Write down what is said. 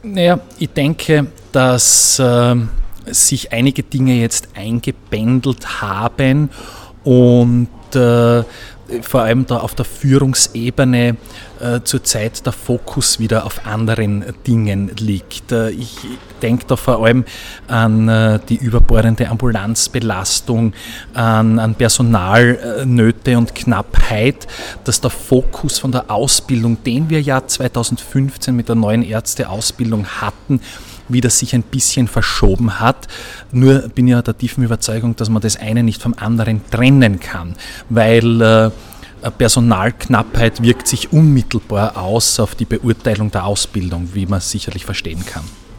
Naja, ich denke, dass sich einige Dinge jetzt eingependelt haben und vor allem da auf der Führungsebene zurzeit der Fokus wieder auf anderen Dingen liegt. Ich denke da vor allem an die überbordende Ambulanzbelastung, an Personalnöte und Knappheit, dass der Fokus von der Ausbildung, den wir ja 2015 mit der neuen Ärzteausbildung hatten, wieder sich ein bisschen verschoben hat. Nur bin ich der tiefen Überzeugung, dass man das eine nicht vom anderen trennen kann, weil Personalknappheit wirkt sich unmittelbar aus auf die Beurteilung der Ausbildung, wie man sicherlich verstehen kann.